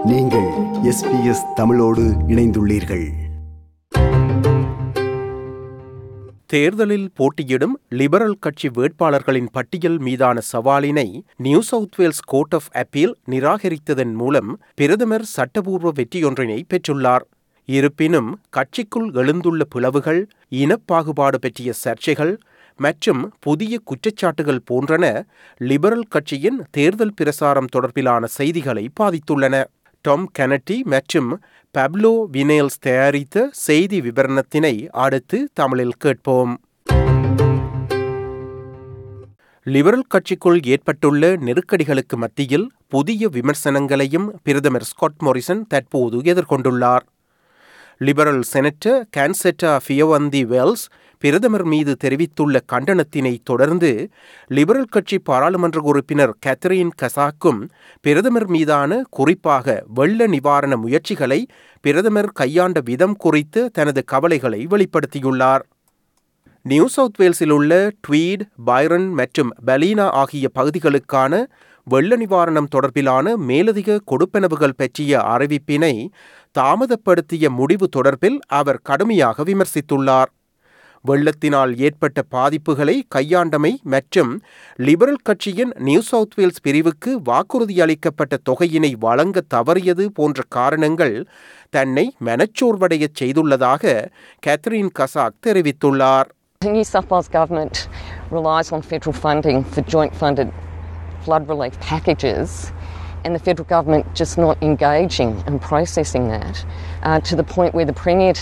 நீங்கள் SBS தமிழோடு இணைந்துள்ளீர்கள். தேர்தலில் போட்டியிடும் லிபரல் கட்சி வேட்பாளர்களின் பட்டியல் மீதான சவாலினை New South Wales Court of Appeal நிராகரித்ததன் மூலம் பிரதமர் சட்டபூர்வ வெற்றியொன்றினை பெற்றுள்ளார். இருப்பினும் கட்சிக்குள் எழுந்துள்ள பிளவுகள், இனப்பாகுபாடு பற்றிய சர்ச்சைகள் மற்றும் புதிய குற்றச்சாட்டுகள் போன்றன லிபரல் கட்சியின் தேர்தல் பிரசாரம் தொடர்பிலான செய்திகளை பாதித்துள்ளன. டாம் கெனடி மற்றும் பப்லோ வினேல்ஸ் தயாரித்த செய்தி விவரணத்தினை அடுத்து தமிழில் கேட்போம். லிபரல் கட்சிக்குள் ஏற்பட்டுள்ள நெருக்கடிகளுக்கு மத்தியில் புதிய விமர்சனங்களையும் பிரதமர் ஸ்காட் மோரிசன் தற்போது எதிர்கொண்டுள்ளார். Liberal senator Concetta Fierravanti Wells பிரதமர் மீது தெரிவித்துள்ள கண்டனத்தினை தொடர்ந்து லிபரல் கட்சி பாராளுமன்ற உறுப்பினர் கேத்தரின் கசாக்கும் பிரதமர் மீதான குறிப்பாக வெள்ள நிவாரண முயற்சிகளை பிரதமர் கையாண்ட விதம் குறித்து தனது கவலைகளை வெளிப்படுத்தியுள்ளார். நியூ சவுத் வேல்ஸில் உள்ள ட்வீட், பைரன் மற்றும் பலீனா ஆகிய பகுதிகளுக்கான வெள்ள நிவாரணம் தொடர்பிலான மேலதிக கொடுப்பனவுகள் பற்றிய அறிவிப்பினை தாமதப்படுத்திய முடிவு தொடர்பில் அவர் கடுமையாக விமர்சித்துள்ளார். வெள்ளத்தினால் ஏற்பட்ட பாதிப்புகளை கையாண்டமை மற்றும் லிபரல் கட்சியின் நியூ சவுத் வேல்ஸ் பிரிவுக்கு வாக்குறுதி அளிக்கப்பட்ட தொகையினை வழங்க தவறியது போன்ற காரணங்கள் தன்னை மனச்சோர்வடையச் செய்துள்ளதாக கேத்தரின் கசாக் தெரிவித்துள்ளார். The New South Wales Government relies on federal funding for joint funded flood relief packages, and the federal government just not engaging and processing that to the point where the Premier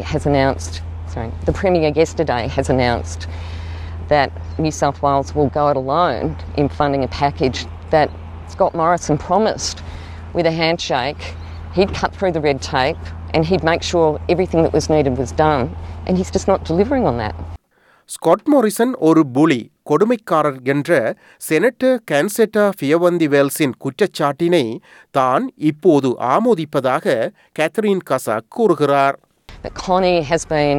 yesterday has announced that New South Wales will go it alone in funding a package that Scott Morrison promised with a handshake. He'd cut through the red tape and he'd make sure everything that was needed was done, and he's just not delivering on that. Scott Morrison ஒரு புலி, கொடுமைக்காரர் என்ற senator Concetta ஃபியவந்தி வேல்ஸின் குற்றச்சாட்டினை தான் இப்போது ஆமோதிப்பதாக Catherine Cusack கூறுகிறார். But Connie has been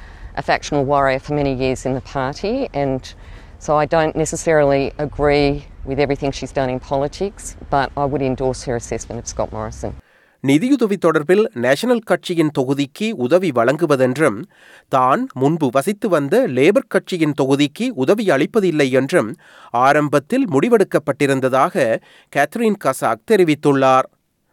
a factional warrior for many years in the party, and so I don't necessarily agree with everything she's done in politics, but I would endorse her assessment of Scott Morrison. நிதியுதவி தொடர்பில் national கட்சியின் தொகுதிக்கு உதவி வழங்குவதென்றும் தான் முன்பு வசித்து வந்த labour கட்சியின் தொகுதிக்கு உதவி அளிப்பதில்லை என்றும் ஆரம்பத்தில் முடிவெடுக்கப்பட்டிருந்ததாக கேத்தரின் கசாக் தெரிவித்துள்ளார்.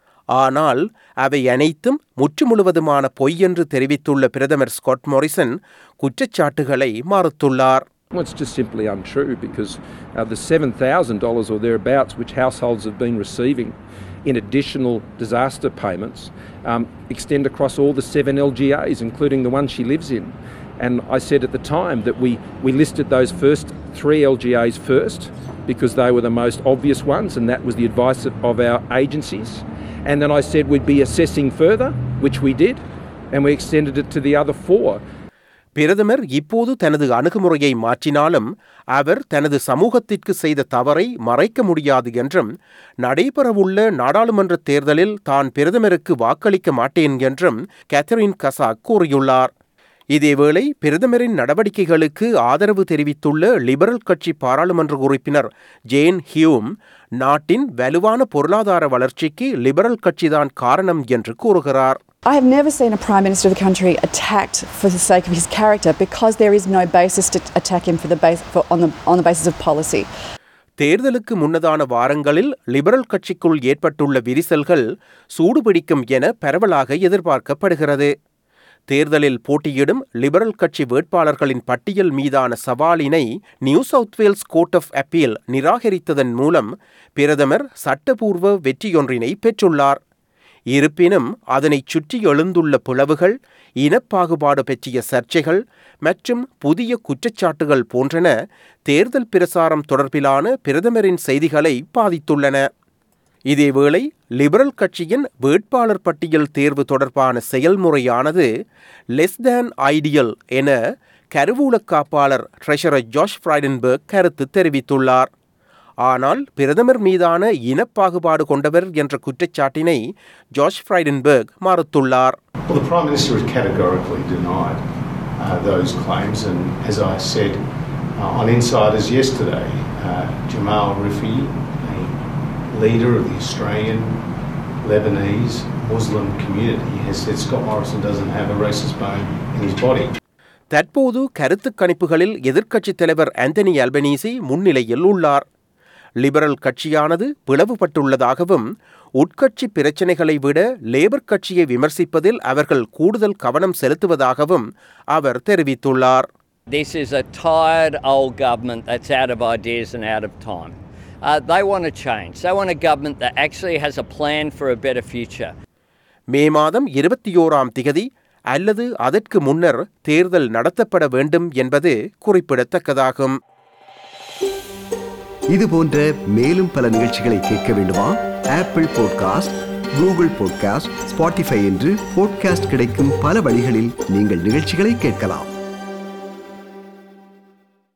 ஆனால் அவை அனைத்தும் முற்றுமுழுவதுமான பொய் என்று தெரிவித்துள்ள பிரதமர் ஸ்காட் மோரிசன் குற்றச்சாட்டுகளை மறுத்துள்ளார். Well, it's just simply untrue because the $7,000 or thereabouts which households have been receiving in additional disaster payments extend across all the 7 LGAs, including the one she lives in. And I said at the time that we listed those first 3 LGAs first because they were the most obvious ones, and that was the advice of our agencies. And then I said we'd be assessing further, which we did, and we extended it to the other 4. பிரதமர் இப்போது தனது அணுகுமுறையை மாற்றினாலும் அவர் தனது சமூகத்திற்கு செய்த தவறை மறைக்க முடியாது என்றும் நடைபெறவுள்ள நாடாளுமன்ற தேர்தலில் தான் பிரதமருக்கு வாக்களிக்க மாட்டேன் என்றும் கேத்தரின் கசாக் கூறியுள்ளார். இதேவேளை பிரதமரின் நடவடிக்கைகளுக்கு ஆதரவு தெரிவித்துள்ள லிபரல் கட்சி பாராளுமன்ற உறுப்பினர் ஜேன் ஹியூம் நாட்டின் வலுவான பொருளாதார வளர்ச்சிக்கு லிபரல் கட்சிதான் காரணம் என்று கூறுகிறார். I have never seen a Prime Minister of the country attacked for the sake of his character because there is no basis to attack him on the basis of policy. தேர்தலுக்கு முன்னதான வாரங்களில் liberal கட்சிக்குள் ஏற்பட்டுள்ள விரிசல்கள் சூடுபிடிக்கும் என பரவலாக எதிர்பார்க்கப்படுகிறது. தேர்தலில் போட்டியிடும் லிபரல் கட்சி வேட்பாளர்களின் பட்டியல் மீதான சவாலினை New South Wales Court of Appeal நிராகரித்ததன் மூலம் பிரதமர் சட்டபூர்வ வெற்றியொன்றினை பெற்றுள்ளார். இருப்பினும் அதனைச் சுற்றி எழுந்துள்ள பிளவுகள், இனப்பாகுபாடு பற்றிய சர்ச்சைகள் மற்றும் புதிய குற்றச்சாட்டுகள் போன்றன தேர்தல் பிரசாரம் தொடர்பிலான பிரதமரின் செய்திகளை பாதித்துள்ளன. இதேவேளை லிபரல் கட்சியின் வேட்பாளர் பட்டியல் தேர்வு தொடர்பான செயல்முறையானது லெஸ் தேன் ஐடியல் என கருவூல காப்பாளர் ட்ரெஷரர் ஜாஷ் ஃப்ரைடன்பர்க் கருத்து தெரிவித்துள்ளார். ஆனால் பிரதமர் மீதான இனப்பாகுபாடு கொண்டவர் என்ற குற்றச்சாட்டினை ஜாஷ் ஃப்ரைடன்பர்க் மறுத்துள்ளார். Well, the Prime Minister has categorically denied those claims, and as I said on Insiders yesterday, Jamal Rifi, a leader of the Australian Lebanese, Muslim community has said Scott Morrison doesn't have a racist bone in his body. தற்போது கருத்துக் கணிப்புகளில் எதிர்க்கட்சித் தலைவர் Anthony Albanese முன்னிலையில் உள்ளார். Liberal கட்சியானது பிளவுபட்டுள்ளதாகவும் உட்கட்சி பிரச்சினைகளை விட labour கட்சியை விமர்சிப்பதில் அவர்கள் கூடுதல் கவனம் செலுத்துவதாகவும் அவர் தெரிவித்துள்ளார். This is a tired old government that's out of ideas and out of time. They want to change. They want a government that actually has a plan for a better future. மே மாதம் 21ஆம் திகதி அல்லது அதற்கு முன்னர் தேர்தல் நடத்தப்பட வேண்டும் என்பது குறிப்பிடத்தக்கதாகும். இது போன்ற மேலும் பல நிகழ்ச்சிகளை கேட்க வேண்டுமா? Apple podcast, Google podcast, Spotify என்று பாட்காஸ்ட் கிடைக்கும் பல வழிகளில் நீங்கள் நிகழ்ச்சிகளை கேட்கலாம்.